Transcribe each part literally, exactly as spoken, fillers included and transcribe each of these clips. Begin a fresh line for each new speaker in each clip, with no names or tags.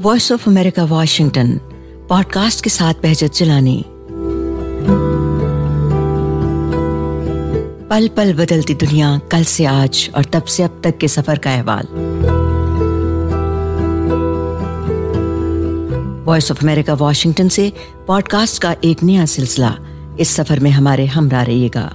Voice of America Washington podcast کے ساتھ بہجت جلانی. پل پل بدلتی دنیا، کل سے آج اور تب سے اب تک کے سفر کا احوال. وائس آف امریکہ واشنگٹن سے پوڈ کاسٹ کا ایک نیا سلسلہ. اس سفر میں ہمارے ہمراہ رہیے گا.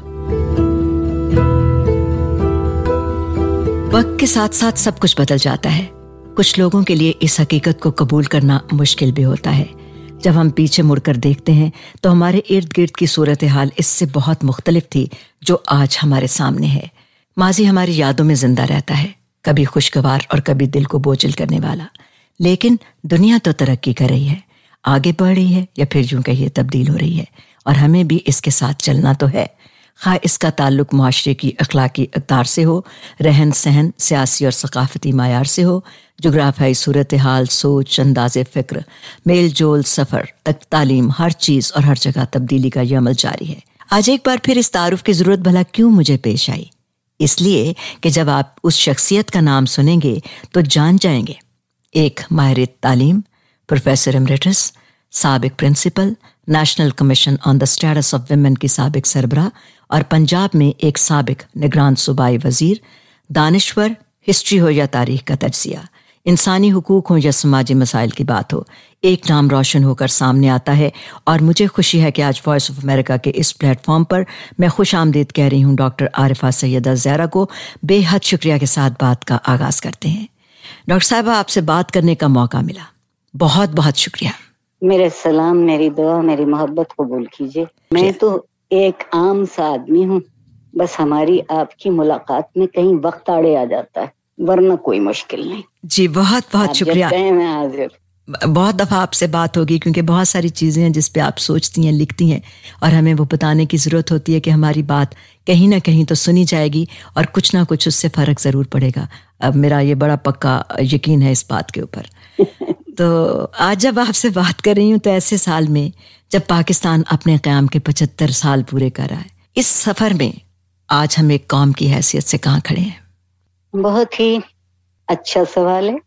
وقت کے ساتھ ساتھ سب کچھ بدل جاتا ہے. کچھ لوگوں کے لیے اس حقیقت کو قبول کرنا مشکل بھی ہوتا ہے. جب ہم پیچھے مڑ کر دیکھتے ہیں تو ہمارے ارد گرد کی صورتحال اس سے بہت مختلف تھی جو آج ہمارے سامنے ہے. ماضی ہماری یادوں میں زندہ رہتا ہے، کبھی خوشگوار اور کبھی دل کو بوجھل کرنے والا. لیکن دنیا تو ترقی کر رہی ہے، آگے بڑھ رہی ہے، یا پھر یوں کہیے تبدیل ہو رہی ہے، اور ہمیں بھی اس کے ساتھ چلنا تو ہے. خواہ اس کا تعلق معاشرے کی اخلاقی اقدار سے ہو، رہن سہن، سیاسی اور ثقافتی معیار سے ہو، جغرافیائی صورتحال، سوچ، انداز فکر، میل جول، سفر تک تعلیم، ہر چیز اور ہر جگہ تبدیلی کا یہ عمل جاری ہے. آج ایک بار پھر اس تعارف کی ضرورت بھلا کیوں مجھے پیش آئی؟ اس لیے کہ جب آپ اس شخصیت کا نام سنیں گے تو جان جائیں گے. ایک ماہر تعلیم، پروفیسر ایمریٹس، سابق principal, National Commission on the Status of Women کی سابق سربراہ، اور پنجاب میں ایک سابق نگران صوبائی وزیر. دانشور، ہسٹری ہو یا تاریخ کا تجزیہ، انسانی حقوق ہوں یا سماجی مسائل کی بات ہو، ایک نام روشن ہو کر سامنے آتا ہے. اور مجھے خوشی ہے کہ آج وائس آف امریکہ کے اس پلیٹ فارم پر میں خوش آمدید کہہ رہی ہوں ڈاکٹر عارفہ سیدہ زہرا کو. بے حد شکریہ کے ساتھ بات کا آغاز کرتے ہیں. ڈاکٹر صاحبہ، آپ سے بات کرنے کا موقع ملا، بہت بہت شکریہ.
میرے سلام، میری دعا، میری محبت قبول کیجیے. میں تو ایک عام سا آدمی ہوں، بس ہماری آپ کی ملاقات میں کہیں وقت آڑے آ جاتا ہے، ورنہ کوئی مشکل نہیں.
جی بہت بہت شکریہ.
میں حاضر.
بہت دفعہ آپ سے بات ہوگی کیونکہ بہت ساری چیزیں ہیں جس پہ آپ سوچتی ہیں، لکھتی ہیں، اور ہمیں وہ بتانے کی ضرورت ہوتی ہے کہ ہماری بات کہیں نہ کہیں تو سنی جائے گی اور کچھ نہ کچھ اس سے فرق ضرور پڑے گا. اب میرا یہ بڑا پکا یقین ہے اس بات کے اوپر. تو آج جب آپ سے بات کر رہی ہوں تو ایسے سال میں جب پاکستان اپنے قیام کے پچہتر سال پورے کر رہا ہے، اس سفر میں آج ہم ایک قوم کی حیثیت سے کہاں کھڑے ہیں؟
بہت ہی اچھا سوال ہے،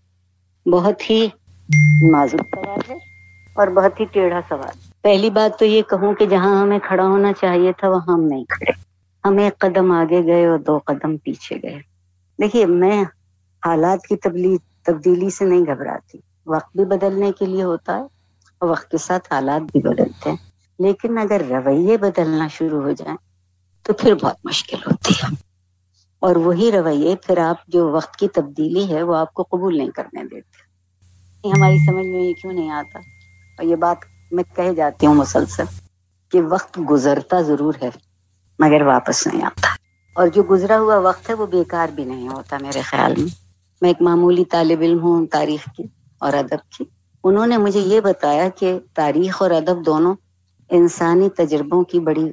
بہت ہی نازک سوال ہے، اور بہت ہی ٹیڑھا سوال. پہلی بات تو یہ کہوں کہ جہاں ہمیں کھڑا ہونا چاہیے تھا وہاں ہم نہیں کھڑے. ہم ایک قدم آگے گئے اور دو قدم پیچھے گئے. دیکھیے، میں حالات کی تبدیلی تبدیلی سے نہیں گھبراتی. وقت بھی بدلنے کے لیے ہوتا ہے اور وقت کے ساتھ حالات بھی بدلتے ہیں، لیکن اگر رویے بدلنا شروع ہو جائیں تو پھر بہت مشکل ہوتی ہے. اور وہی رویے پھر آپ جو وقت کی تبدیلی ہے وہ آپ کو قبول نہیں کرنے دیتے. ہماری سمجھ میں یہ کیوں نہیں آتا، اور یہ بات میں کہہ جاتی ہوں مسلسل کہ وقت گزرتا ضرور ہے مگر واپس نہیں آتا، اور جو گزرا ہوا وقت ہے وہ بیکار بھی نہیں ہوتا. میرے خیال میں میں ایک معمولی طالب علم ہوں تاریخ کی اور ادب کی. انہوں نے مجھے یہ بتایا کہ تاریخ اور ادب دونوں انسانی تجربوں کی بڑی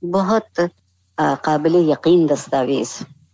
بہت قابل یقین دستاویز.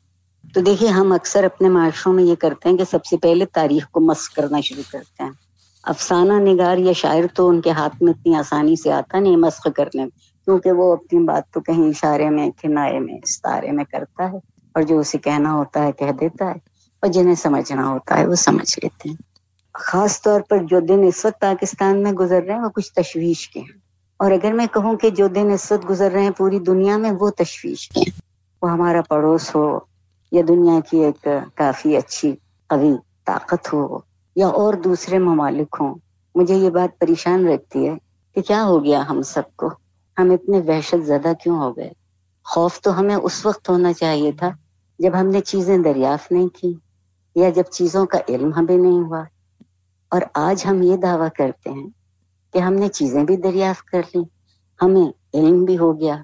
تو دیکھیے، ہم اکثر اپنے معاشروں میں یہ کرتے ہیں کہ سب سے پہلے تاریخ کو مسخ کرنا شروع کرتے ہیں. افسانہ نگار یا شاعر تو ان کے ہاتھ میں اتنی آسانی سے آتا نہیں مسخ کرنے، کیونکہ وہ اپنی بات تو کہیں اشارے میں، کنایے میں، استعارے میں کرتا ہے، اور جو اسے کہنا ہوتا ہے کہہ دیتا ہے، اور جنہیں سمجھنا ہوتا ہے وہ سمجھ لیتے ہیں. خاص طور پر جو دن اس وقت پاکستان میں گزر رہے ہیں وہ کچھ تشویش کے ہیں، اور اگر میں کہوں کہ جو دن اس وقت گزر رہے ہیں پوری دنیا میں وہ تشویش کے ہیں. وہ ہمارا پڑوس ہو یا دنیا کی ایک کافی اچھی قوی طاقت ہو یا اور دوسرے ممالک ہوں، مجھے یہ بات پریشان رکھتی ہے کہ کیا ہو گیا ہم سب کو، ہم اتنے وحشت زدہ کیوں ہو گئے. خوف تو ہمیں اس وقت ہونا چاہیے تھا جب ہم نے چیزیں دریافت نہیں کی یا جب چیزوں کا علم ہمیں نہیں ہوا. اور آج ہم یہ دعویٰ کرتے ہیں کہ ہم نے چیزیں بھی دریافت کر لی، ہمیں علم بھی ہو گیا،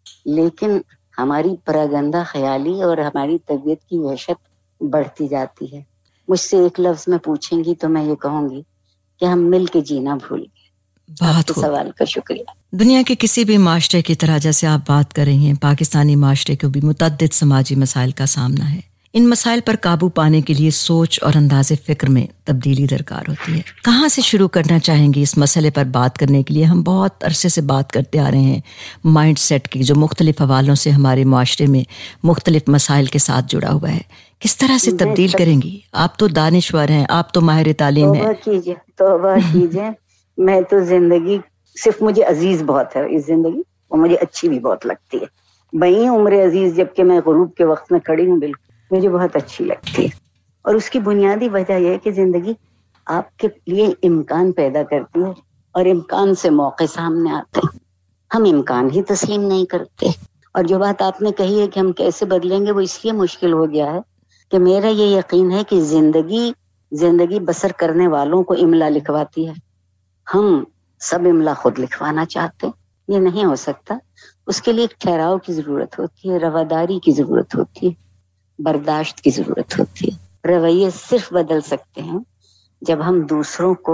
لیکن ہماری پراگندہ خیالی اور ہماری طبیعت کی وحشت بڑھتی جاتی ہے. مجھ سے ایک لفظ میں پوچھیں گی تو میں یہ کہوں گی کہ ہم مل کے جینا بھول گئے. آپ کے سوال کا شکریہ.
دنیا کے کسی بھی معاشرے کی طرح جیسے آپ بات کر رہی ہیں، پاکستانی معاشرے کو بھی متعدد سماجی مسائل کا سامنا ہے. ان مسائل پر قابو پانے کے لیے سوچ اور انداز فکر میں تبدیلی درکار ہوتی ہے. کہاں سے شروع کرنا چاہیں گے اس مسئلے پر بات کرنے کے لیے؟ ہم بہت عرصے سے بات کرتے آ رہے ہیں مائنڈ سیٹ کی، جو مختلف حوالوں سے ہمارے معاشرے میں مختلف مسائل کے ساتھ جڑا ہوا ہے. کس طرح سے تبدیل کریں گی؟ آپ تو دانشور ہیں، آپ تو ماہر تعلیم ہیں.
توبہ کیجئے، توبہ کیجئے. میں تو زندگی صرف مجھے عزیز بہت ہے اس زندگی، اور مجھے اچھی بھی بہت لگتی ہے. بئی عمر عزیز جبکہ میں غروب کے وقت میں کھڑی ہوں، بالکل مجھے بہت اچھی لگتی ہے. اور اس کی بنیادی وجہ یہ ہے کہ زندگی آپ کے لیے امکان پیدا کرتی ہے، اور امکان سے موقع سامنے آتے ہیں. ہم امکان ہی تسلیم نہیں کرتے. اور جو بات آپ نے کہی ہے کہ ہم کیسے بدلیں گے، وہ اس لیے مشکل ہو گیا ہے کہ میرا یہ یقین ہے کہ زندگی زندگی بسر کرنے والوں کو املا لکھواتی ہے. ہم سب املا خود لکھوانا چاہتے ہیں، یہ نہیں ہو سکتا. اس کے لیے ایک ٹھہراؤ کی ضرورت ہوتی ہے، رواداری کی ضرورت ہوتی ہے، برداشت کی ضرورت ہوتی ہے. رویے صرف بدل سکتے ہیں جب ہم دوسروں کو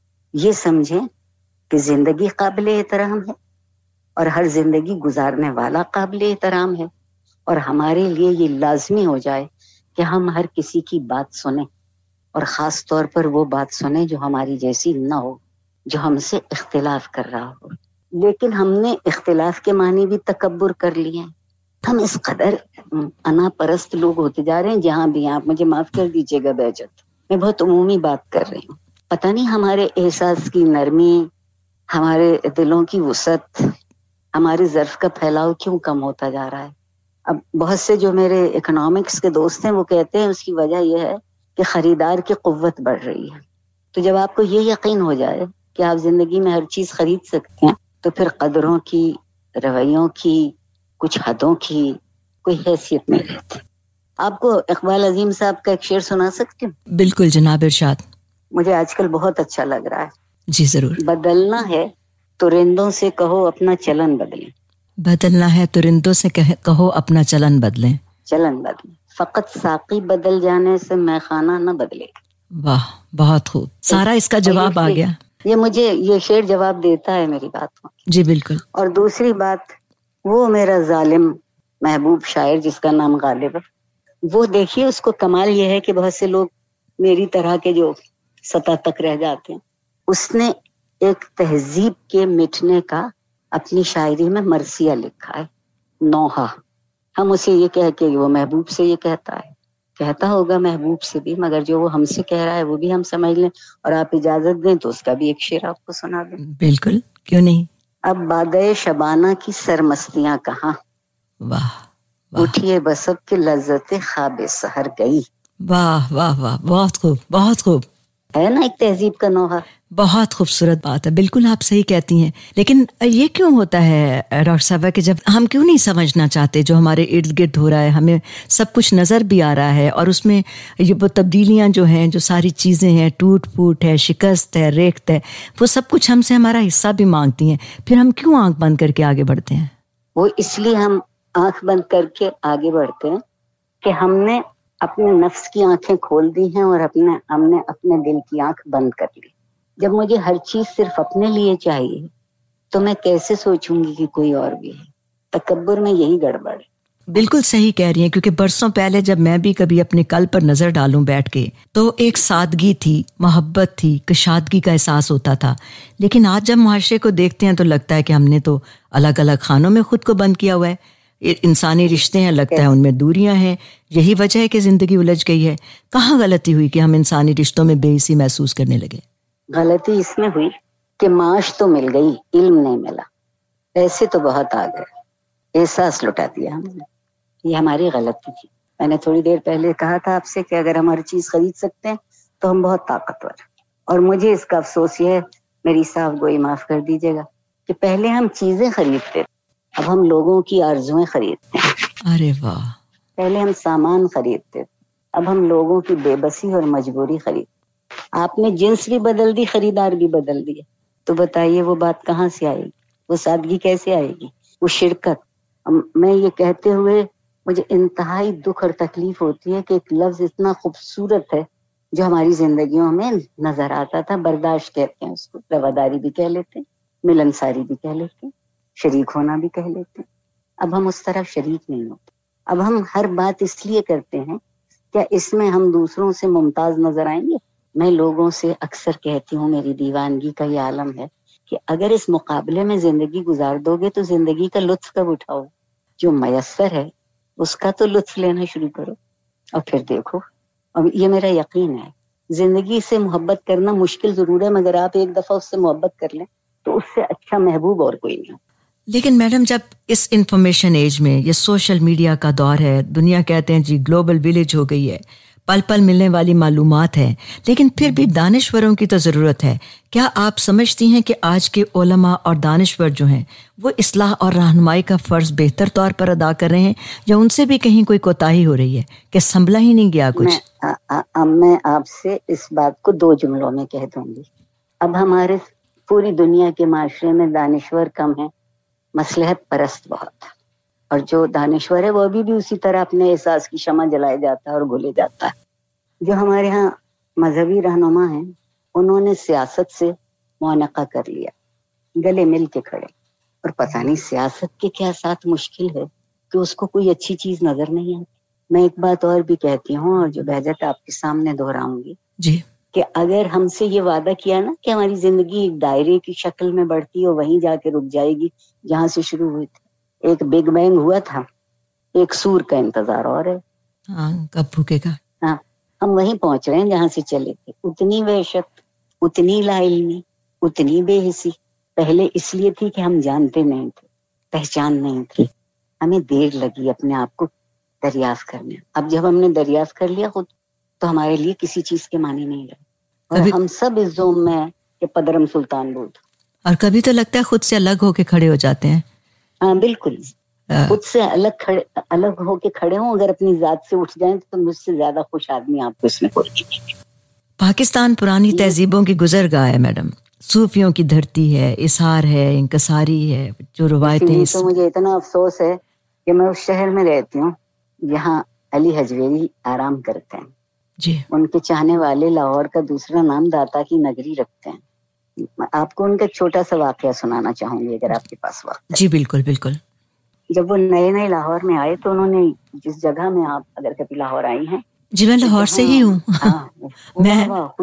یہ سمجھیں کہ زندگی قابل احترام ہے، اور ہر زندگی گزارنے والا قابل احترام ہے. اور ہمارے لیے یہ لازمی ہو جائے کہ ہم ہر کسی کی بات سنیں، اور خاص طور پر وہ بات سنیں جو ہماری جیسی نہ ہو، جو ہم سے اختلاف کر رہا ہو. لیکن ہم نے اختلاف کے معنی بھی تکبر کر لیے ہیں. ہم اس قدر انا پرست لوگ ہوتے جا رہے ہیں. جہاں بھی آپ مجھے معاف کر دیجیے گا بہجت، میں بہت عمومی بات کر رہی ہوں. پتہ نہیں ہمارے احساس کی نرمی، ہمارے دلوں کی وسعت، ہمارے ظرف کا پھیلاؤ کیوں کم ہوتا جا رہا ہے. اب بہت سے جو میرے اکنامکس کے دوست ہیں وہ کہتے ہیں اس کی وجہ یہ ہے کہ خریدار کی قوت بڑھ رہی ہے. تو جب آپ کو یہ یقین ہو جائے کہ آپ زندگی میں ہر چیز خرید سکتے ہیں، تو پھر قدروں کی، رویوں کی، کچھ حدوں کی کوئی حیثیت نہیں رہتی. آپ کو اقبال عظیم صاحب کا ایک شعر سنا سکتی ہوں؟
بالکل جناب ارشاد.
مجھے آج کل بہت اچھا لگ رہا ہے.
جی ضرور.
بدلنا ہے تو رندوں سے کہو اپنا چلن بدلیں.
بدلنا ہے تو رندوں سے کہو اپنا چلن بدلیں.
چلن بدلیں. فقط ساقی بدل جانے سے میخانہ نہ بدلے.
واہ، بہت خوب. سارا اس کا جواب آ گیا.
یہ مجھے یہ شعر جواب دیتا ہے میری بات کو.
جی بالکل.
اور دوسری بات، وہ میرا ظالم محبوب شاعر جس کا نام غالب ہے، وہ دیکھیے اس کو کمال یہ ہے کہ بہت سے لوگ میری طرح کے جو سطح تک رہ جاتے ہیں، اس نے ایک تہذیب کے مٹنے کا اپنی شاعری میں مرثیہ لکھا ہے، نوحہ. ہم اسے یہ کہہ کے وہ محبوب سے یہ کہتا ہے، کہتا ہوگا محبوب سے بھی، مگر جو وہ ہم سے کہہ رہا ہے وہ بھی ہم سمجھ لیں. اور آپ اجازت دیں تو اس کا بھی ایک شعر آپ کو سنا دیں.
بالکل، کیوں نہیں.
اب بادئے شبانہ کی سرمستیاں کہاں،
واہ واہ.
اٹھیے بسب کے لذت خواب سحر گئی.
واہ واہ واہ، بہت خوب، بہت خوب.
ہے نا ایک تہذیب کا نوحہ.
بہت خوبصورت بات ہے. بالکل آپ صحیح کہتی ہیں. لیکن یہ کیوں ہوتا ہے ڈاکٹر صاحبہ کہ جب ہم کیوں نہیں سمجھنا چاہتے جو ہمارے ارد گرد ہو رہا ہے، ہمیں سب کچھ نظر بھی آ رہا ہے، اور اس میں یہ وہ تبدیلیاں جو ہیں، جو ساری چیزیں ہیں، ٹوٹ پھوٹ ہے، شکست ہے، ریخت ہے، وہ سب کچھ ہم سے ہمارا حصہ بھی مانگتی ہیں. پھر ہم کیوں آنکھ بند کر کے آگے بڑھتے ہیں؟
وہ اس لیے ہم آنکھ بند کر کے آگے بڑھتے ہیں کہ ہم نے اپنے نفس کی آنکھیں کھول دی ہیں، اور اپنے ہم نے اپنے دل کی آنکھ بند کر لی. جب مجھے ہر چیز صرف اپنے لیے چاہیے تو میں کیسے سوچوں گی کہ کوئی اور بھی ہے. تکبر میں یہی گڑبڑ ہے.
بالکل صحیح کہہ رہی ہیں. کیونکہ برسوں پہلے جب میں بھی کبھی اپنے کل پر نظر ڈالوں بیٹھ کے، تو ایک سادگی تھی، محبت تھی، کشادگی کا احساس ہوتا تھا. لیکن آج جب معاشرے کو دیکھتے ہیں تو لگتا ہے کہ ہم نے تو الگ الگ خانوں میں خود کو بند کیا ہوا ہے. انسانی رشتے ہیں، لگتا ہے ان میں دوریاں ہیں. یہی وجہ ہے کہ زندگی الجھ گئی ہے. کہاں غلطی ہوئی کہ ہم انسانی رشتوں میں بے حسی محسوس کرنے لگے؟
غلطی اس میں ہوئی کہ معاش تو مل گئی، علم نہیں ملا. پیسے تو بہت آ گئے، احساس لٹا دیا ہم نے. یہ ہماری غلطی تھی. میں نے تھوڑی دیر پہلے کہا تھا آپ سے کہ اگر ہم ہر چیز خرید سکتے ہیں تو ہم بہت طاقتور ہیں. اور مجھے اس کا افسوس یہ ہے، میری صاحب گوئی معاف کر دیجیے گا، کہ پہلے ہم چیزیں خریدتے، اب ہم لوگوں کی آرزویں خریدتے ہیں.
ارے واہ.
پہلے ہم سامان خریدتے، اب ہم لوگوں کی بے بسی اور مجبوری خریدتے. آپ نے جنس بھی بدل دی، خریدار بھی بدل دیا. تو بتائیے وہ بات کہاں سے آئے گی؟ وہ سادگی کیسے آئے گی؟ وہ شرکت. میں یہ کہتے ہوئے مجھے انتہائی دکھ اور تکلیف ہوتی ہے کہ ایک لفظ اتنا خوبصورت ہے جو ہماری زندگیوں میں نظر آتا تھا. برداشت کہتے ہیں اس کو، رواداری بھی کہہ لیتے ہیں، ملنساری بھی کہہ لیتے ہیں، شریک ہونا بھی کہہ لیتے ہیں. اب ہم اس طرح شریک نہیں ہوتے. اب ہم ہر بات اس لیے کرتے ہیں کیا اس میں ہم دوسروں سے ممتاز نظر آئیں گے؟ میں لوگوں سے اکثر کہتی ہوں، میری دیوانگی کا یہ عالم ہے کہ اگر اس مقابلے میں زندگی گزار دو گے تو زندگی کا لطف کب اٹھاؤ؟ جو میسر ہے اس کا تو لطف لینا شروع کرو اور پھر دیکھو. اور یہ میرا یقین ہے، زندگی سے محبت کرنا مشکل ضرور ہے، مگر آپ ایک دفعہ اس سے محبت کر لیں تو اس سے اچھا محبوب اور کوئی نہیں.
لیکن میڈم جب اس انفارمیشن ایج میں یہ سوشل میڈیا کا دور ہے، دنیا کہتے ہیں جی گلوبل ولیج ہو گئی ہے، پل پل ملنے والی معلومات ہیں، لیکن پھر بھی دانشوروں کی تو ضرورت ہے. کیا آپ سمجھتی ہیں کہ آج کے علماء اور دانشور جو ہیں وہ اصلاح اور رہنمائی کا فرض بہتر طور پر ادا کر رہے ہیں، یا ان سے بھی کہیں کوئی کوتاہی ہو رہی ہے کہ سنبھلا ہی نہیں گیا کچھ؟
میں, آ, آ, میں آپ سے اس بات کو دو جملوں میں کہہ دوں گی. اب ہمارے پوری دنیا کے معاشرے میں دانشور کم ہیں، مصلحت پرست بہت، اور جو دانشور ہے وہ بھی بھی اسی طرح اپنے احساس کی شمع جلائے جاتا ہے اور گھولے جاتا ہے. جو ہمارے ہاں مذہبی رہنما ہیں انہوں نے سیاست سے معانقہ کر لیا، گلے مل کے کھڑے، اور پتہ نہیں سیاست کے کیا ساتھ مشکل ہے کہ اس کو کوئی اچھی چیز نظر نہیں آتی. میں ایک بات اور بھی کہتی ہوں اور جو بہجت آپ کے سامنے دہراؤں گی
جی،
کہ اگر ہم سے یہ وعدہ کیا نا کہ ہماری زندگی ایک دائرے کی شکل میں بڑھتی اور وہیں جا کے رک جائے گی جہاں سے شروع ہوئی تھی، ایک بگ بینگ ہوا تھا، ایک سور کا انتظار اور ہے.
ہاں، کب بھوکے گا.
ہاں، ہم وہیں پہنچ رہے ہیں جہاں سے چلے تھے. اتنی وحشت، اتنی لا علمی، اتنی بے حسی پہلے اس لیے تھی کہ ہم جانتے نہیں تھے، پہچان نہیں تھی، ہمیں دیر لگی اپنے آپ کو دریافت کرنے. اب جب ہم نے دریافت کر لیا خود تو ہمارے لیے کسی چیز کے معنی نہیں رہے، اور
کبھی
ہم سب اس زوم میں کہ پدرم سلطان بود.
اور کبھی تو لگتا ہے خود سے الگ ہو کے کھڑے ہو جاتے ہیں.
ہاں بالکل، خود سے الگ کھڑے الگ ہو کے کھڑے ہوں، اگر اپنی ذات سے اٹھ جائیں تو مجھ سے زیادہ خوش آدمی آپ کو اس میں کوئی نہیں.
پاکستان پرانی تہذیبوں کی گزر گاہ ہے میڈم، صوفیوں کی دھرتی ہے، اظہار ہے، انکساری ہے، جو روایتیں.
تو مجھے اتنا افسوس ہے کہ میں اس شہر میں رہتی ہوں جہاں علی حجویری آرام کرتے ہیں.
جی،
ان کے چاہنے والے لاہور کا دوسرا نام داتا کی نگری رکھتے ہیں. آپ کو ان کا چھوٹا سا واقعہ سنانا چاہوں گی اگر آپ کے پاس وقت ہے.
جی بالکل بالکل.
جب وہ نئے نئے لاہور میں آئے تو انہوں نے جس جگہ میں، آپ اگر کبھی لاہور آئی ہیں.
جی میں لاہور سے ہی ہوں. میں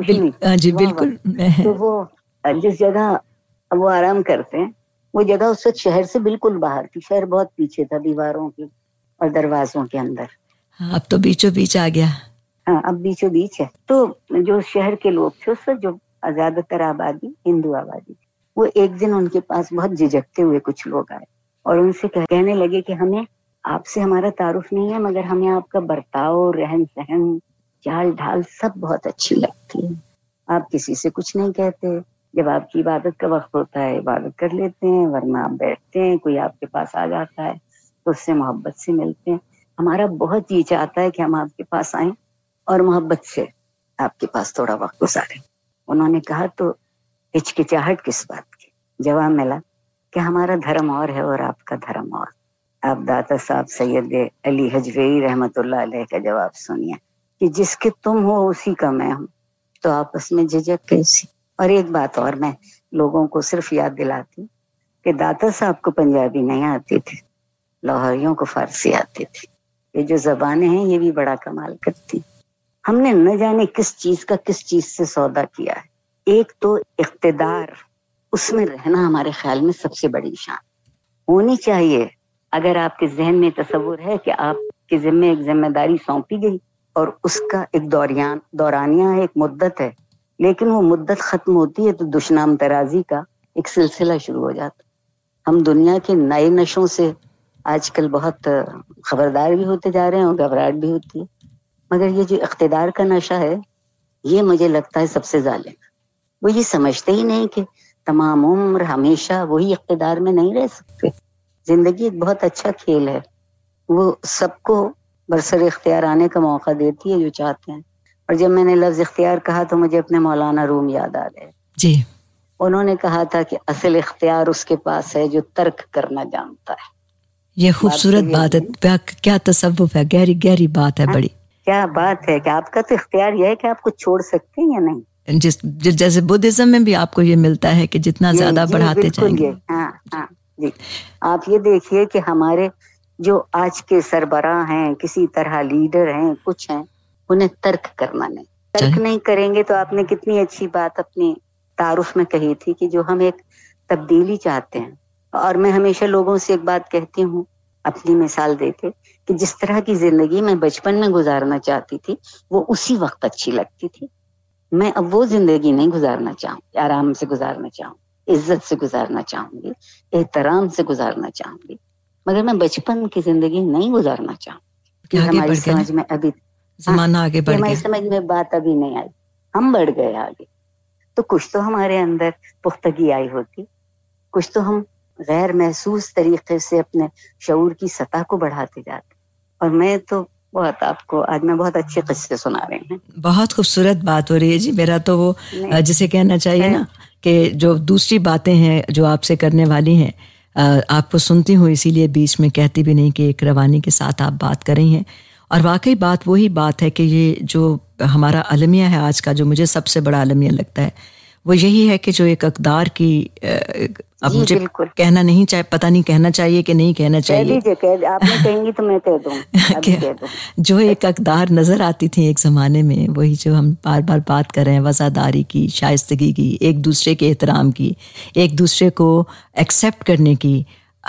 جی بالکل.
تو وہ جس جگہ وہ آرام کرتے ہیں وہ جگہ اس وقت شہر سے بالکل باہر تھی، شہر بہت پیچھے تھا دیواروں کی اور دروازوں کے اندر.
اب تو بیچوں بیچ آ گیا.
ہاں اب بیچوں بیچ ہے. تو جو شہر کے لوگ تھے اس وقت، جو زیادہ تر آبادی ہندو آبادی تھی، وہ ایک دن ان کے پاس بہت جھجکتے ہوئے کچھ لوگ آئے اور ان سے کہنے لگے کہ ہمیں آپ سے ہمارا تعارف نہیں ہے، مگر ہمیں آپ کا برتاؤ، رہن سہن، چال ڈھال سب بہت اچھی لگتی ہے. آپ کسی سے کچھ نہیں کہتے، جب آپ کی عبادت کا وقت ہوتا ہے عبادت کر لیتے ہیں، ورنہ آپ بیٹھتے ہیں، کوئی آپ کے پاس آ جاتا ہے تو اس سے محبت سے ملتے ہیں. ہمارا بہت یہ چاہتا ہے کہ ہم آپ کے پاس آئیں اور محبت سے آپ کے پاس تھوڑا وقت گزاریں. انہوں نے کہا تو ہچکچاہٹ کس بات کی؟ جواب ملا کہ ہمارا دھرم اور ہے اور آپ کا دھرم اور. آپ داتا صاحب سید علی حجویری رحمت اللہ علیہ کا جواب سنیے کہ جس کے تم ہو اسی کا میں ہوں، تو آپس میں جھجک کیسی؟ اور ایک بات اور میں لوگوں کو صرف یاد دلاتی کہ داتا صاحب کو پنجابی نہیں آتی تھی، لاہوریوں کو فارسی آتی تھی. یہ جو زبانیں ہیں یہ بھی بڑا کمال کرتی. ہم نے نہ جانے کس چیز کا کس چیز سے سودا کیا ہے. ایک تو اقتدار، اس میں رہنا ہمارے خیال میں سب سے بڑی شان ہونی چاہیے. اگر آپ کے ذہن میں تصور ہے کہ آپ کے ذمہ ایک ذمہ داری سونپی گئی اور اس کا ایک دوریان دورانیہ ہے، ایک مدت ہے، لیکن وہ مدت ختم ہوتی ہے تو دشنام ترازی کا ایک سلسلہ شروع ہو جاتا. ہم دنیا کے نئے نشوں سے آج کل بہت خبردار بھی ہوتے جا رہے ہیں اور گھبراہٹ بھی ہوتی ہے، مگر یہ جو اقتدار کا نشہ ہے یہ مجھے لگتا ہے سب سے ظالم. وہ یہ سمجھتے ہی نہیں کہ تمام عمر ہمیشہ وہی اقتدار میں نہیں رہ سکتے. زندگی ایک بہت اچھا کھیل ہے، وہ سب کو برسر اختیار آنے کا موقع دیتی ہے جو چاہتے ہیں. اور جب میں نے لفظ اختیار کہا تو مجھے اپنے مولانا روم یاد آ گئے.
جی،
انہوں نے کہا تھا کہ اصل اختیار اس کے پاس ہے جو ترک کرنا جانتا ہے.
یہ خوبصورت بات ہے، کیا تصوف ہے، گہری گہری بات ہے بڑی.
کیا بات ہے کہ آپ کا تو اختیار یہ ہے کہ آپ کچھ چھوڑ سکتے ہیں یا نہیں.
جس جیسے بدھزم میں بھی آپ کو یہ ملتا ہے کہ جتنا زیادہ بڑھاتے جائیں گے.
ہاں ہاں جی. آپ یہ دیکھیے کہ ہمارے جو آج کے سربراہ ہیں، کسی طرح لیڈر ہیں، کچھ ہیں، انہیں ترک کرنا نہیں. ترک نہیں کریں گے تو آپ نے کتنی اچھی بات اپنی تعارف میں کہی تھی کہ جو ہم ایک تبدیلی چاہتے ہیں. اور میں ہمیشہ لوگوں سے ایک بات کہتی ہوں اپنی مثال دے کے کہ جس طرح کی زندگی میں بچپن میں گزارنا چاہتی تھی وہ اسی وقت اچھی لگتی تھی. میں اب وہ زندگی نہیں گزارنا چاہوں گی. آرام سے گزارنا چاہوں گی, عزت سے گزارنا چاہوں گی, احترام سے گزارنا چاہوں گی, مگر میں بچپن کی زندگی نہیں گزارنا چاہوں گی. ہماری سمجھ میں ابھی
زمانہ آگے بڑھ گیا,
ہماری سمجھ میں بات ابھی نہیں آئی, ہم بڑھ گئے آگے. تو کچھ تو ہمارے اندر پختگی آئی ہوتی, کچھ تو ہم غیر محسوس طریقے سے اپنے شعور کی سطح کو بڑھاتے جاتے. اور میں تو بہت آپ کو آج میں بہت اچھے قصے سنا رہے ہیں.
بہت خوبصورت بات ہو رہی ہے جی. میرا تو وہ جسے کہنا چاہیے نا کہ جو دوسری باتیں ہیں جو آپ سے کرنے والی ہیں, آپ کو سنتی ہوں اسی لیے بیچ میں کہتی بھی نہیں کہ ایک روانی کے ساتھ آپ بات کر رہی ہیں. اور واقعی بات وہی بات ہے کہ یہ جو ہمارا المیہ ہے آج کا, جو مجھے سب سے بڑا المیہ لگتا ہے وہ یہی ہے کہ جو ایک اقدار کی, اب
جی
مجھے
بالکل
کہنا نہیں چاہے, پتہ نہیں کہنا چاہیے کہ نہیں کہنا چاہیے,
آپ نے کہیں گی تو میں کہہ دوں, ابھی کہہ دوں.
جو ایک اقدار نظر آتی تھی ایک زمانے میں, وہی جو ہم بار بار بات کر رہے ہیں, وفاداری کی, شائستگی کی, ایک دوسرے کے احترام کی, ایک دوسرے کو ایکسیپٹ کرنے کی,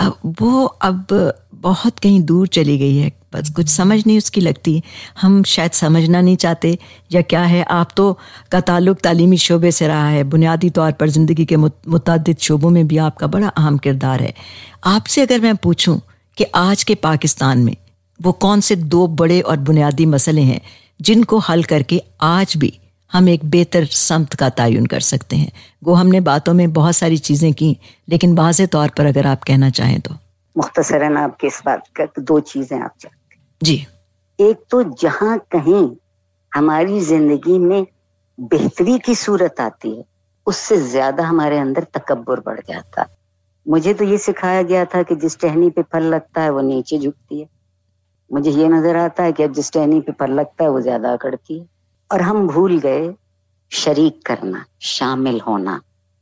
وہ اب بہت کہیں دور چلی گئی ہے. بس کچھ سمجھ نہیں اس کی لگتی, ہم شاید سمجھنا نہیں چاہتے یا کیا ہے. آپ تو کا تعلق تعلیمی شعبے سے رہا ہے, بنیادی طور پر زندگی کے متعدد شعبوں میں بھی آپ کا بڑا اہم کردار ہے. آپ سے اگر میں پوچھوں کہ آج کے پاکستان میں وہ کون سے دو بڑے اور بنیادی مسئلے ہیں جن کو حل کر کے آج بھی ہم ایک بہتر سمت کا تعین کر سکتے ہیں. وہ ہم نے باتوں میں بہت ساری چیزیں کی, لیکن واضح طور پر اگر آپ کہنا چاہیں تو
مختصراً آپ کی اس بات کا دو چیزیں آپ چاہتے
جی.
ایک تو جہاں کہیں ہماری زندگی میں بہتری کی صورت آتی ہے اس سے زیادہ ہمارے اندر تکبر بڑھ جاتا. مجھے تو یہ سکھایا گیا تھا کہ جس ٹہنی پہ پھل لگتا ہے وہ نیچے جھکتی ہے. مجھے یہ نظر آتا ہے کہ اب جس ٹہنی پہ پھل لگتا ہے وہ زیادہ اکڑتی ہے. اور ہم بھول گئے شریک کرنا, شامل ہونا.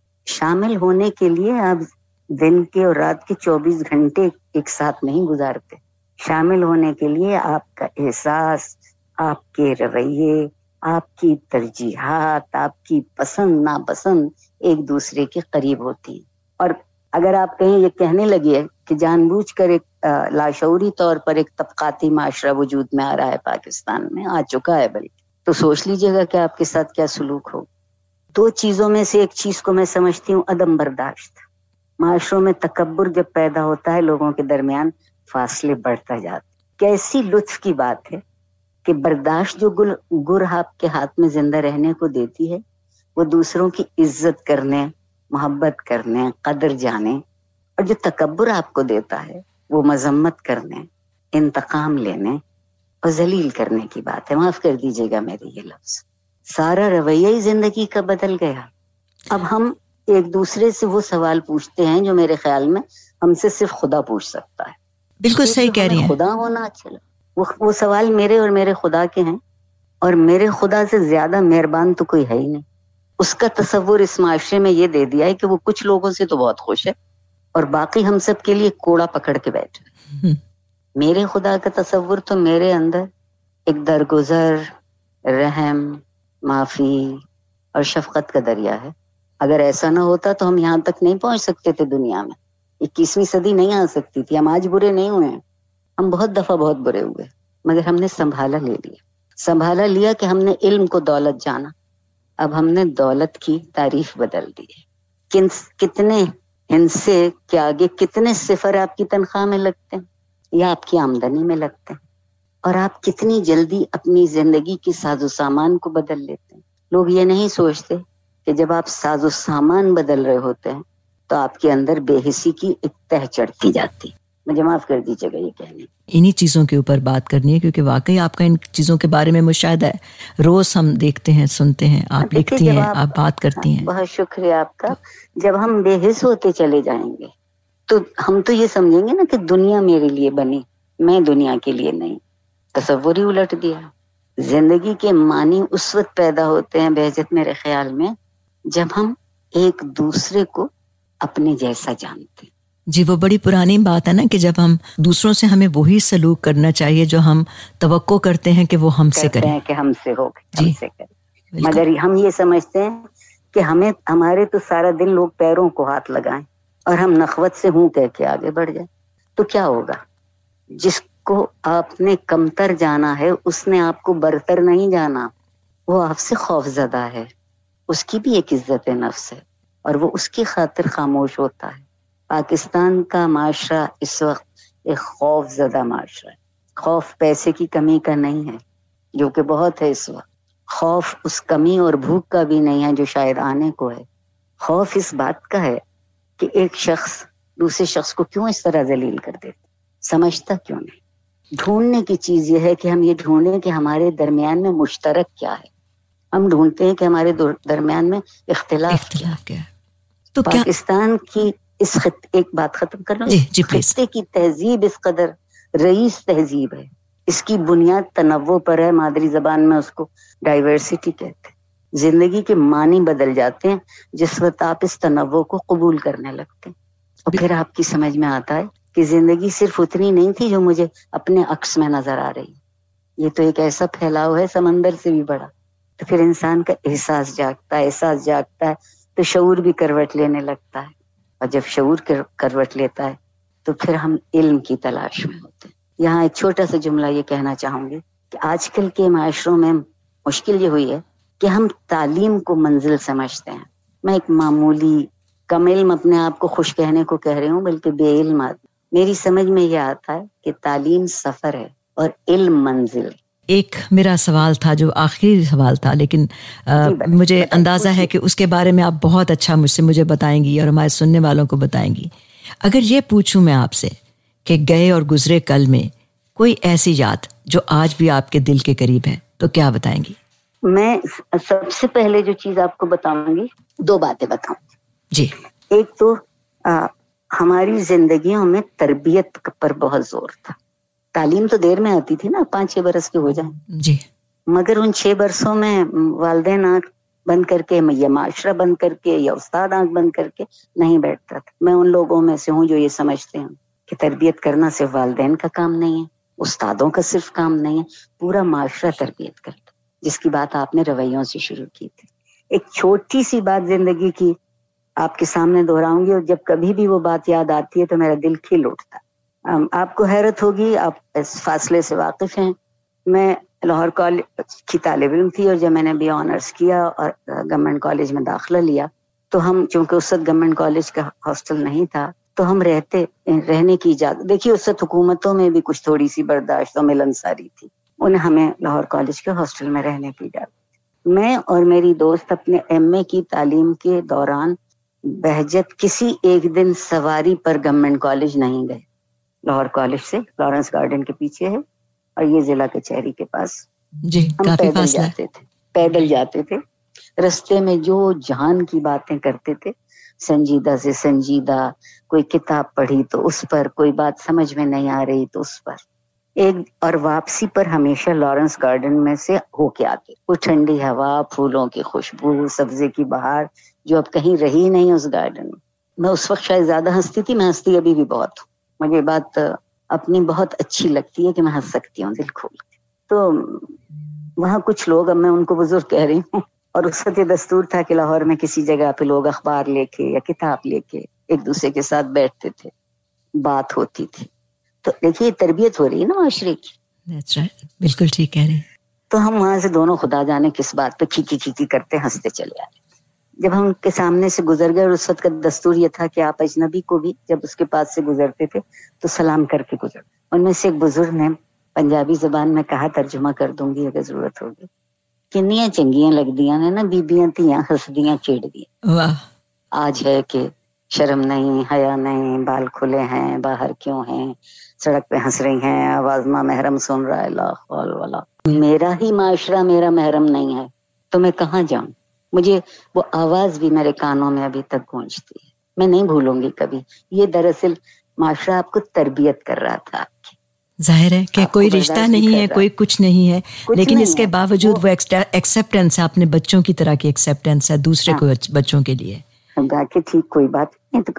شامل ہونے کے لیے آپ دن کے اور رات کے چوبیس گھنٹے ایک ساتھ نہیں گزارتے. شامل ہونے کے لیے آپ کا احساس, آپ کے رویے, آپ کی ترجیحات, آپ کی پسند ناپسند ایک دوسرے کے قریب ہوتی ہیں. اور اگر آپ کہیں یہ کہنے لگے کہ جان بوجھ کر ایک لاشعوری طور پر ایک طبقاتی معاشرہ وجود میں آ رہا ہے, پاکستان میں آ چکا ہے بلکہ, تو سوچ لیجئے گا کہ آپ کے ساتھ کیا سلوک ہو. دو چیزوں میں سے ایک چیز کو میں سمجھتی ہوں عدم برداشت. معاشروں میں تکبر جب پیدا ہوتا ہے لوگوں کے درمیان فاصلے بڑھتا جاتا. کیسی لطف کی بات ہے کہ برداشت جو گل گر آپ کے ہاتھ میں زندہ رہنے کو دیتی ہے وہ دوسروں کی عزت کرنے, محبت کرنے, قدر جانے, اور جو تکبر آپ کو دیتا ہے وہ مذمت کرنے, انتقام لینے اور ذلیل کرنے کی بات ہے. معاف کر دیجیے گا میرے یہ لفظ. سارا رویہ ہی زندگی کا بدل گیا. اب ہم ایک دوسرے سے وہ سوال پوچھتے ہیں جو میرے خیال میں ہم سے صرف خدا پوچھ سکتا ہے.
بالکل صحیح کہہ رہی ہیں.
خدا ہونا اچھا وہ وہ سوال میرے اور میرے خدا کے ہیں, اور میرے خدا سے زیادہ مہربان تو کوئی ہے ہی نہیں. اس کا تصور اس معاشرے میں یہ دے دیا ہے کہ وہ کچھ لوگوں سے تو بہت خوش ہے اور باقی ہم سب کے لیے کوڑا پکڑ کے بیٹھے. میرے خدا کا تصور تو میرے اندر ایک درگزر, رحم, معافی اور شفقت کا دریا ہے. اگر ایسا نہ ہوتا تو ہم یہاں تک نہیں پہنچ سکتے تھے دنیا میں. اکیسویں صدی نہیں آ سکتی تھی. ہم آج برے نہیں ہوئے ہیں, ہم بہت دفعہ بہت برے ہوئے, مگر ہم نے سنبھالا لے لیا. سنبھالا لیا کہ ہم نے علم کو دولت جانا. اب ہم نے دولت کی تعریف بدل دی ہے. کن کتنے ہندسے کے آگے کتنے صفر آپ کی تنخواہ میں لگتے ہیں یا آپ کی آمدنی میں لگتے ہیں, اور آپ کتنی جلدی اپنی زندگی کی ساز و سامان کو بدل لیتے ہیں. لوگ یہ نہیں سوچتے کہ جب آپ ساز و سامان بدل رہے ہوتے ہیں تو آپ کے اندر بے حسی کی ایک تہ چڑھتی جاتی. مجھے معاف کر دیجیے گا یہ کہنے.
انہی چیزوں کے اوپر بات کرنی ہے کیونکہ واقعی آپ کا ان چیزوں کے بارے میں مشاہدہ ہے. روز ہم دیکھتے ہیں, سنتے ہیں, آپ لکھتی ہیں, آپ بات کرتی ہیں.
بہت شکریہ آپ کا. جب ہم بے حس ہوتے چلے جائیں گے تو ہم تو یہ سمجھیں گے نا کہ دنیا میرے لیے بنی, میں دنیا کے لیے نہیں. تصور ہی الٹ دیا. زندگی کے معنی اس وقت پیدا ہوتے ہیں بہجت میرے خیال میں جب ہم ایک دوسرے کو اپنے جیسا جانتے ہیں.
جی وہ بڑی پرانی بات ہے نا کہ جب ہم دوسروں سے ہمیں وہی سلوک کرنا چاہیے جو ہم توقع کرتے ہیں کہ وہ ہم سے کریں
کہ ہم سے ہو
جی
ہم سے کریں، مگر ہم یہ سمجھتے ہیں کہ ہمیں ہمارے تو سارا دن لوگ پیروں کو ہاتھ لگائیں اور ہم نخوت سے ہوں کہہ کے آگے بڑھ جائیں، تو کیا ہوگا؟ جس کو آپ نے کمتر جانا ہے اس نے آپ کو برتر نہیں جانا، وہ آپ سے خوف زدہ ہے، اس کی بھی ایک عزت نفس ہے اور وہ اس کی خاطر خاموش ہوتا ہے۔ پاکستان کا معاشرہ اس وقت ایک خوف زدہ معاشرہ ہے، خوف پیسے کی کمی کا نہیں ہے جو کہ بہت ہے اس وقت، خوف اس کمی اور بھوک کا بھی نہیں ہے جو شاید آنے کو ہے، خوف اس بات کا ہے کہ ایک شخص دوسرے شخص کو کیوں اس طرح ذلیل کر دیتا، سمجھتا کیوں نہیں۔ ڈھونڈنے کی چیز یہ ہے کہ ہم یہ ڈھونڈیں کہ ہمارے درمیان میں مشترک کیا ہے، ہم ڈھونڈتے ہیں کہ ہمارے درمیان میں اختلاف کیا ہے۔ تو پاکستان کی اس خط ایک بات ختم کر لوں،
جی جی
خطے کی تہذیب اس قدر رئیس تہذیب ہے، اس کی بنیاد تنوع پر ہے، مادری زبان میں اس کو ڈائیورسٹی کہتے ہیں۔ زندگی کے معنی بدل جاتے ہیں جس وقت آپ اس تنوع کو قبول کرنے لگتے ہیں، اور پھر آپ کی سمجھ میں آتا ہے کہ زندگی صرف اتنی نہیں تھی جو مجھے اپنے عکس میں نظر آ رہی، یہ تو ایک ایسا پھیلاؤ ہے سمندر سے بھی بڑا۔ تو پھر انسان کا احساس جاگتا ہے، احساس جاگتا ہے تو شعور بھی کروٹ لینے لگتا ہے، اور جب شعور کروٹ لیتا ہے تو پھر ہم علم کی تلاش میں ہوتے ہیں۔ یہاں ایک چھوٹا سا جملہ یہ کہنا چاہوں گی کہ آج کل کے معاشروں میں مشکل یہ ہوئی ہے کہ ہم تعلیم کو منزل سمجھتے ہیں۔ میں ایک معمولی کم علم اپنے آپ کو خوش کہنے کو کہہ رہی ہوں، بلکہ بے علم آدمی، میری سمجھ میں یہ آتا ہے کہ تعلیم سفر ہے اور علم منزل ہے۔
ایک میرا سوال تھا جو آخری سوال تھا، لیکن آ, مجھے اندازہ ہے کہ اس کے بارے میں آپ بہت اچھا مجھ سے مجھے بتائیں گی اور ہمارے سننے والوں کو بتائیں گی۔ اگر یہ پوچھوں میں آپ سے کہ گئے اور گزرے کل میں کوئی ایسی یاد جو آج بھی آپ کے دل کے قریب ہے تو کیا بتائیں گی؟
میں سب سے پہلے جو چیز آپ کو بتاؤں گی، دو باتیں بتاؤں گی۔
جی،
ایک تو آ, ہماری زندگیوں میں تربیت پر بہت زور تھا۔ تعلیم تو دیر میں آتی تھی نا، پانچ چھ برس کے ہو جائیں،
جی،
مگر ان چھ برسوں میں والدین آنکھ بند کر کے یا معاشرہ بند کر کے یا استاد آنکھ بند کر کے نہیں بیٹھتا تھا۔ میں ان لوگوں میں سے ہوں جو یہ سمجھتے ہیں کہ تربیت کرنا صرف والدین کا کام نہیں ہے، استادوں کا صرف کام نہیں ہے، پورا معاشرہ تربیت کرتا، جس کی بات آپ نے رویوں سے شروع کی تھی۔ ایک چھوٹی سی بات زندگی کی آپ کے سامنے دہراؤں گی، اور جب کبھی بھی وہ بات یاد آتی ہے تو میرا دل کھل اٹھتا۔ آپ کو حیرت ہوگی، آپ اس فاصلے سے واقف ہیں، میں لاہور کالج کی طالب علم تھی، اور جب میں نے بی آنرس کیا اور گورنمنٹ کالج میں داخلہ لیا تو ہم، چونکہ اس وقت گورنمنٹ کالج کا ہاسٹل نہیں تھا، تو ہم رہتے رہنے کی اجازت، دیکھیے اس وقت حکومتوں میں بھی کچھ تھوڑی سی برداشت اور ملنساری تھی، انہیں ہمیں لاہور کالج کے ہاسٹل میں رہنے کی اجازت۔ میں اور میری دوست اپنے ایم اے کی تعلیم کے دوران بہجت کسی ایک دن سواری پر گورنمنٹ کالج نہیں گئے۔ لاہور کالج سے لارنس گارڈن کے پیچھے ہے، اور یہ ضلع کچہری کے پاس،
جی،
ہم
کافی
پیدل
فاصلہ
جاتے تھے پیدل جاتے تھے رستے میں جو جہان کی باتیں کرتے تھے، سنجیدہ سے سنجیدہ، کوئی کتاب پڑھی تو اس پر، کوئی بات سمجھ میں نہیں آ رہی تو اس پر ایک، اور واپسی پر ہمیشہ لارنس گارڈن میں سے ہو کے آتے، وہ ٹھنڈی ہوا، پھولوں کی خوشبو، سبزے کی بہار جو اب کہیں رہی نہیں اس گارڈن میں۔ میں اس وقت شاید زیادہ ہنستی تھی، میں ہنستی ابھی بھی بہت ہوں، مجھے بات اپنی بہت اچھی لگتی ہے کہ میں ہنس سکتی ہوں دل کھول کے۔ تو وہاں کچھ لوگ، اب میں ان کو بزرگ کہہ رہی ہوں، اور اس وقت یہ دستور تھا کہ لاہور میں کسی جگہ پہ لوگ اخبار لے کے یا کتاب لے کے ایک دوسرے کے ساتھ بیٹھتے تھے، بات ہوتی تھی۔ تو دیکھیے تربیت ہو رہی ہے نا معاشرے کی۔
That's right. بالکل ٹھیک کہہ رہے ہیں۔
تو ہم وہاں سے دونوں خدا جانے کس بات پہ کھیکی کھیکی کرتے ہنستے چلے آئے۔ جب ہم ان کے سامنے سے گزر گئے، اور اس وقت کا دستور یہ تھا کہ آپ اجنبی کو بھی جب اس کے پاس سے گزرتے تھے تو سلام کر کے گزر۔ ان میں سے ایک بزرگ نے پنجابی زبان میں کہا، ترجمہ کر دوں گی اگر ضرورت ہوگی، کنیاں چنگیاں لگدیاں نے نا بیبیاں تیاں ہسدیاں چیڑدیاں،
واہ،
آج ہے کہ شرم نہیں، حیا نہیں، بال کھلے ہیں، باہر کیوں ہیں، سڑک پہ ہنس رہی ہیں، آواز ماں محرم سن رہا ہے، لا حول ولا، میرا ہی معاشرہ میرا محرم نہیں ہے تو میں کہاں جاؤں؟ مجھے وہ آواز بھی میرے کانوں میں ابھی تک گونجتی ہے، میں نہیں بھولوں گی کبھی۔ یہ دراصل معاشرہ آپ کو تربیت کر رہا تھا۔
ظاہر ہے کہ کوئی رشتہ نہیں ہے، کوئی کچھ نہیں ہے، لیکن اس کے باوجود وہ ایکسیپٹنس ہے، اپنے بچوں کی طرح کی ایکسیپٹنس ہے دوسرے کو بچوں کے لیے۔
کہ ٹھیک کوئی بات نہیں، اور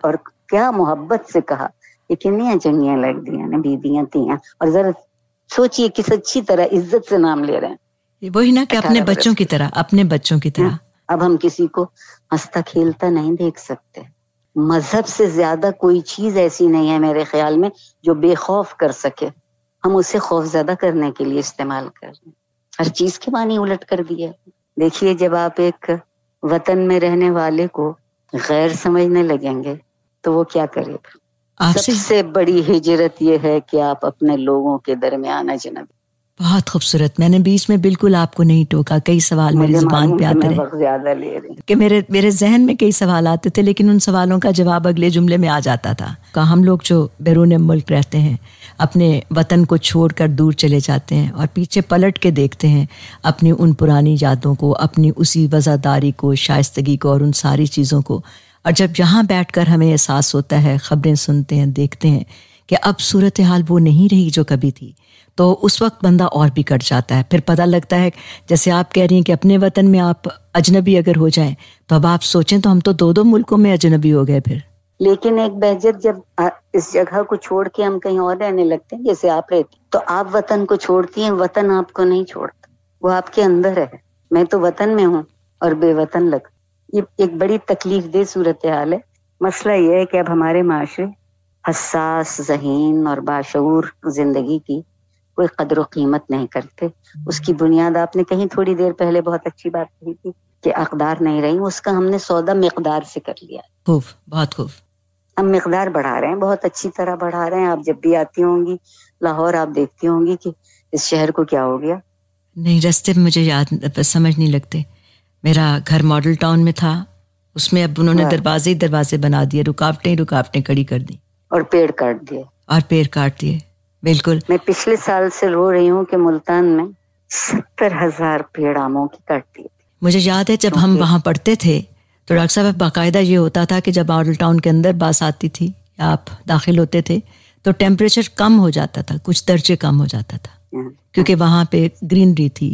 کیا محبت سے کہا. یہ کنیاں چنگیاں لگ دی ہیں بیویاں تھیں, اور ذرا سوچئے کس اچھی طرح عزت سے نام لے رہے ہیں.
وہی نا کہ اپنے بچوں کی طرح, اپنے بچوں کی طرح.
اب ہم کسی کو ہنستا کھیلتا نہیں دیکھ سکتے. مذہب سے زیادہ کوئی چیز ایسی نہیں ہے میرے خیال میں جو بے خوف کر سکے. ہم اسے خوف زدہ کرنے کے لیے استعمال کر رہے ہیں, ہر چیز کے معنی الٹ کر دیا. دیکھیے جب آپ ایک وطن میں رہنے والے کو غیر سمجھنے لگیں گے تو وہ کیا کرے گا. سب سے بڑی ہجرت یہ ہے کہ آپ اپنے لوگوں کے درمیان اجنبی.
بہت خوبصورت. میں نے بیچ میں بالکل آپ کو نہیں ٹوکا, کئی سوال میری زبان پہ آتے رہے کہ میرے میرے ذہن میں کئی سوال آتے تھے, لیکن ان سوالوں کا جواب اگلے جملے میں آ جاتا تھا. کہ ہم لوگ جو بیرون ملک رہتے ہیں, اپنے وطن کو چھوڑ کر دور چلے جاتے ہیں اور پیچھے پلٹ کے دیکھتے ہیں اپنی ان پرانی یادوں کو, اپنی اسی وفاداری کو, شائستگی کو اور ان ساری چیزوں کو. اور جب یہاں بیٹھ کر ہمیں احساس ہوتا ہے, خبریں سنتے ہیں, دیکھتے ہیں کہ اب صورتحال وہ نہیں رہی جو کبھی تھی, تو اس وقت بندہ اور بھی کٹ جاتا ہے. پھر پتہ لگتا ہے جیسے آپ کہہ رہی ہیں کہ اپنے وطن میں آپ اجنبی اگر ہو جائیں تو اب آپ سوچیں تو ہم تو دو دو ملکوں میں اجنبی ہو گئے پھر.
لیکن ایک بہجت جب اس جگہ کو چھوڑ کے ہم کہیں اور رہنے لگتے ہیں جیسے آپ رہتے, تو آپ وطن کو چھوڑتی ہیں, وطن آپ کو نہیں چھوڑتا, وہ آپ کے اندر ہے. میں تو وطن میں ہوں اور بے وطن لگ. یہ ایک بڑی تکلیف دہ صورتحال ہے. مسئلہ یہ ہے کہ اب ہمارے معاشرے حساس, ذہین اور باشعور زندگی کی کوئی قدر و قیمت نہیں کرتے. اس کی بنیاد آپ نے کہیں تھوڑی دیر پہلے بہت اچھی بات کہی تھی کہ اقدار نہیں رہی, اس کا ہم نے سودا مقدار سے کر لیا.
خوب, بہت خوب.
ہم مقدار بڑھا رہے ہیں, بہت اچھی طرح بڑھا رہے ہیں. آپ جب بھی آتی ہوں گی لاہور, آپ دیکھتی ہوں گی کہ اس شہر کو کیا ہو گیا.
نہیں, راستے میں مجھے یاد سمجھ نہیں لگتے. میرا گھر ماڈل ٹاؤن میں تھا, اس میں اب انہوں نے دروازے ہی دروازے بنا دیے, رکاوٹیں رکاوٹیں کھڑی کر دی
اور پیڑ کاٹ دیے
اور پیڑ کاٹ دیے. بالکل.
میں پچھلے سال سے رو رہی ہوں کہ ملتان میں ستر ہزار پیڑ آموں کی کاٹ دیے.
مجھے یاد ہے جب ہم وہاں پڑھتے تھے تو ڈاکٹر صاحب باقاعدہ یہ ہوتا تھا کہ جب ماڈل ٹاؤن کے اندر بس آتی تھی یا آپ داخل ہوتے تھے تو ٹیمپریچر کم ہو جاتا تھا, کچھ درجے کم ہو جاتا تھا, کیونکہ وہاں پہ گرینری تھی,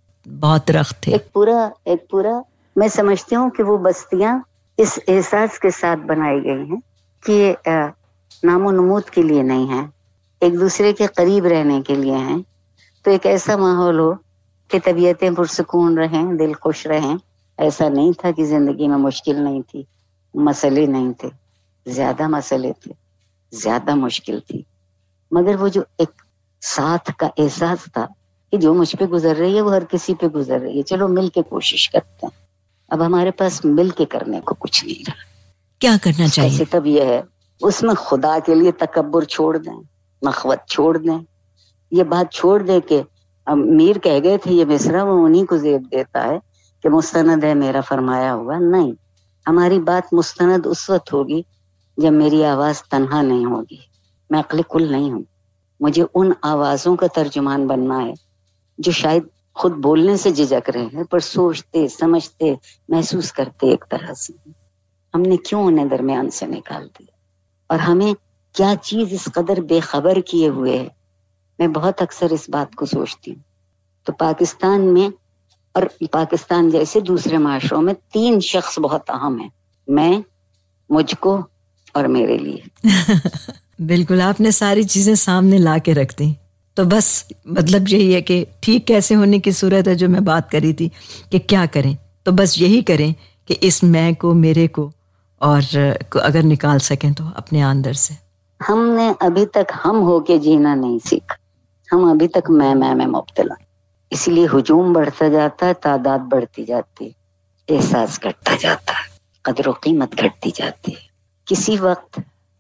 بہت درخت تھے.
ایک پورا ایک پورا میں سمجھتی ہوں کہ وہ بستیاں اس احساس کے ساتھ بنائی گئی ہیں کہ نام و نمود کے لیے نہیں ہیں, ایک دوسرے کے قریب رہنے کے لیے ہیں. تو ایک ایسا ماحول ہو کہ طبیعتیں پرسکون رہیں, دل خوش رہیں. ایسا نہیں تھا کہ زندگی میں مشکل نہیں تھی, مسئلے نہیں تھے, زیادہ مسئلے تھے, زیادہ مشکل تھی, مگر وہ جو ایک ساتھ کا احساس تھا کہ جو مجھ پہ گزر رہی ہے وہ ہر کسی پہ گزر رہی ہے, چلو مل کے کوشش کرتے ہیں. اب ہمارے پاس مل کے کرنے کو کچھ نہیں رہا.
کیا کرنا چاہیے؟
تب یہ ہے اس میں خدا کے لیے تکبر چھوڑ دیں, مخوت چھوڑ دیں. یہ بات چھوڑ دے کہ میر کہہ گئے تھے یہ مصرع وہ انہیں کو زیب دیتا ہے کہ مستند ہے میرا فرمایا ہوا. نہیں, ہماری بات مستند اس وقت ہوگی جب میری آواز تنہا نہیں ہوگی. میں عقل کل نہیں ہوں, مجھے ان آوازوں کا ترجمان بننا ہے جو شاید خود بولنے سے جھجک رہے ہیں پر سوچتے, سمجھتے, محسوس کرتے ایک طرح سے. ہم نے کیوں انہیں درمیان سے نکال دیا, اور ہمیں کیا چیز اس قدر بے خبر کیے ہوئے ہے. میں بہت اکثر اس بات کو سوچتی ہوں. تو پاکستان میں اور پاکستان جیسے دوسرے معاشروں میں تین شخص بہت اہم ہیں, میں, مجھ کو اور میرے لیے.
بالکل, آپ نے ساری چیزیں سامنے لا کے رکھ دی. تو بس مطلب یہی ہے کہ ٹھیک کیسے ہونے کی صورت ہے جو میں بات کری تھی کہ کیا کریں, تو بس یہی کریں کہ اس میں کو, میرے کو اور اگر نکال سکیں تو اپنے اندر سے.
ہم نے ابھی تک ہم ہو کے جینا نہیں سیکھا, ہم ابھی تک میں میں میں مبتلا. اس لیے ہجوم بڑھتا جاتا ہے, تعداد بڑھتی جاتی ہے, احساس گھٹتا جاتا ہے, قدر و قیمت گھٹتی جاتی ہے. کسی وقت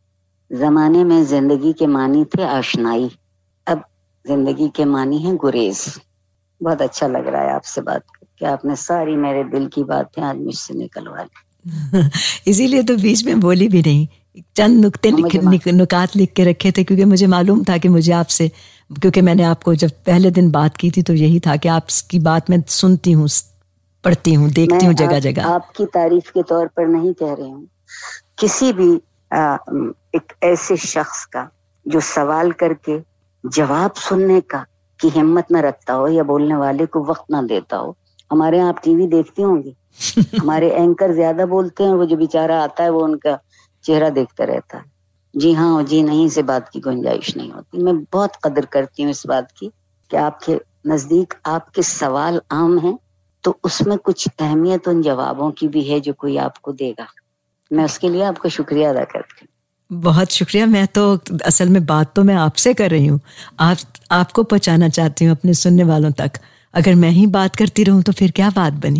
زمانے میں زندگی کے معنی تھے آشنائی, اب زندگی کے معنی ہیں گریز. بہت اچھا لگ رہا ہے آپ سے بات کر کے, آپ نے ساری میرے دل کی باتیں آج مجھ سے نکلوا لی.
اسی لیے تو بیچ میں بولی بھی نہیں, چند نکتے نکات لکھ کے رکھے تھے کیونکہ مجھے معلوم تھا کہ مجھے آپ سے, کیونکہ میں نے آپ کو جب پہلے دن بات کی تھی تو یہی تھا کہ آپ کی بات میں سنتی ہوں, پڑھتی ہوں, دیکھتی ہوں جگہ جگہ.
آپ کی تعریف کے طور پر نہیں کہہ رہی ہوں, کسی بھی ایک ایسے شخص کا جو سوال کر کے جواب سننے کا کی ہمت نہ رکھتا ہو یا بولنے والے کو وقت نہ دیتا ہو. ہمارے یہاں آپ ٹی وی دیکھتی ہوں گی, ہمارے اینکر زیادہ بولتے ہیں, وہ جو بیچارہ آتا ہے وہ ان کا چہرہ دیکھتا رہتا ہے. جی ہاں اور جی نہیں سے بات کی گنجائش نہیں ہوتی. میں بہت قدر کرتی ہوں اس بات کی کہ آپ کے نزدیک آپ کے سوال عام ہیں تو اس میں کچھ اہمیت ان جوابوں کی بھی ہے جو کوئی آپ کو دے گا. میں اس کے لیے آپ کا شکریہ ادا کرتی ہوں.
بہت شکریہ. میں تو اصل میں بات تو میں آپ سے کر رہی ہوں, آپ آپ کو پہنچانا چاہتی ہوں اپنے سننے والوں تک. اگر میں ہی بات کرتی رہوں تو پھر کیا بات بنی.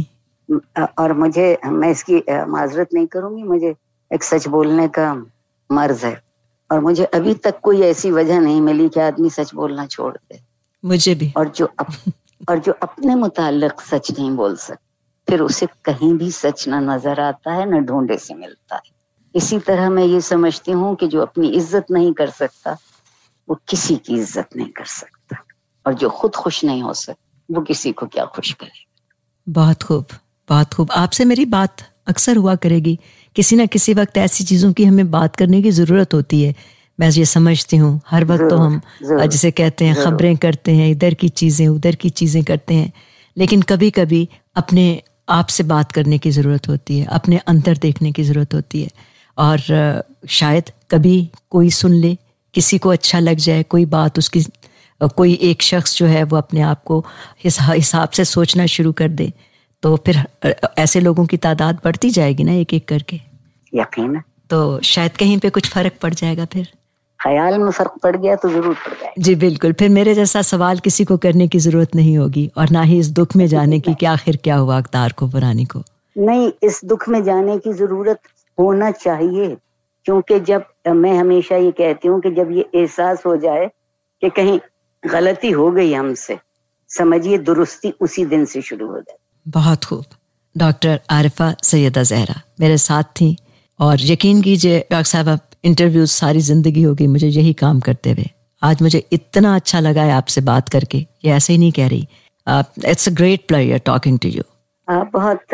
اور مجھے, میں اس کی معذرت نہیں کروں گی, مجھے ایک سچ بولنے کا مرض ہے اور مجھے ابھی تک کوئی ایسی وجہ نہیں ملی کہ آدمی سچ بولنا چھوڑ دے.
مجھے بھی.
اور جو اپ, اور جو اپنے متعلق سچ نہیں بول سکتا پھر اسے کہیں بھی سچ نہ نظر آتا ہے نہ ڈھونڈے سے ملتا ہے. اسی طرح میں یہ سمجھتی ہوں کہ جو اپنی عزت نہیں کر سکتا وہ کسی کی عزت نہیں کر سکتا, اور جو خود خوش نہیں ہو سکتا وہ کسی کو کیا خوش کرے.
بہت خوب, بہت خوب. آپ سے میری بات اکثر ہوا کرے گی. کسی نہ کسی وقت ایسی چیزوں کی ہمیں بات کرنے کی ضرورت ہوتی ہے. میں یہ سمجھتی ہوں ہر وقت تو ہم جسے کہتے ہیں خبریں کرتے ہیں, ادھر کی چیزیں ادھر کی چیزیں کرتے ہیں, لیکن کبھی کبھی اپنے آپ سے بات کرنے کی ضرورت ہوتی ہے, اپنے اندر دیکھنے کی ضرورت ہوتی ہے. اور شاید کبھی کوئی سن لے, کسی کو اچھا لگ جائے کوئی بات, اس کی کوئی ایک شخص جو ہے وہ اپنے آپ کو اس حساب سے سوچنا شروع کر دے تو پھر ایسے لوگوں کی تعداد بڑھتی جائے گی نا ایک ایک کر کے.
یقینا.
تو شاید کہیں پہ کچھ فرق پڑ جائے گا. پھر
خیال میں فرق پڑ گیا تو ضرور پڑ جائے گا.
جی بالکل. پھر میرے جیسا سوال کسی کو کرنے کی ضرورت نہیں ہوگی, اور نہ ہی اس دکھ میں جانے کی کہ آخر کیا ہوا اقتدار کو برانی کو.
نہیں, اس دکھ میں جانے کی ضرورت ہونا چاہیے, کیونکہ جب میں ہمیشہ یہ کہتی ہوں کہ جب یہ احساس ہو جائے کہ کہیں غلطی ہو گئی ہم سے, سمجھیے درستی اسی دن سے شروع ہو جائے.
بہت خوب. ڈاکٹر عارفہ سیدہ زہرا میرے ساتھ تھیں, اور یقین کیجئے ڈاکٹر صاحب انٹرویوز ساری زندگی ہوگی مجھے یہی کام کرتے ہوئے. آج مجھے اتنا اچھا لگا ہے آپ سے بات کر کے, یہ ایسے ہی نہیں کہہ رہی. It's a great player talking to you.
آپ بہت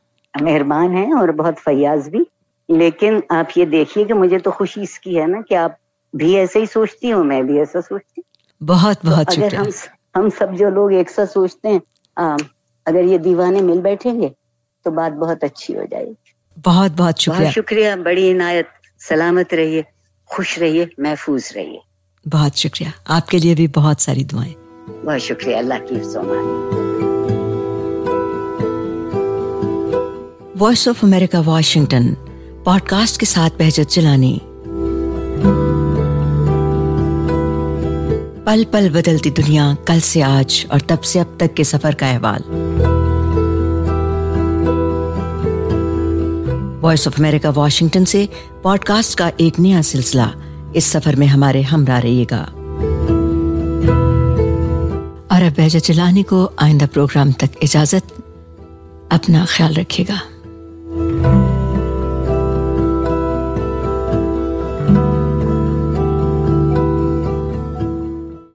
مہربان ہیں اور بہت فیاض بھی, لیکن آپ یہ دیکھیے کہ مجھے تو خوشی اس کی ہے نا کہ آپ بھی ایسے ہی سوچتی ہوں, میں بھی ایسا سوچتی ہوں.
بہت بہت شکریہ.
اگر ہم ہم سب جو لوگ ایک ساتھ سوچتے ہیں, اگر یہ دیوانے مل بیٹھیں گے تو بات بہت اچھی ہو جائے گی.
بہت بہت شکریہ.
بہت شکریہ, بڑی عنایت. سلامت رہیے, خوش رہیے, محفوظ رہیے.
بہت شکریہ. آپ کے لیے بھی بہت ساری دعائیں.
بہت شکریہ. اللہ کی حفظ و امان.
Voice of America Washington podcast کے ساتھ بہجت جلانی. پل پل بدلتی دنیا, کل سے آج اور تب سے اب تک کے سفر کا احوال. وائس آف امریکہ واشنگٹن سے پوڈ کاسٹ کا ایک نیا سلسلہ. اس سفر میں ہمارے ہمراہ رہیے گا. اور اب بہجت جلانی کو آئندہ پروگرام تک اجازت. اپنا خیال رکھیے گا.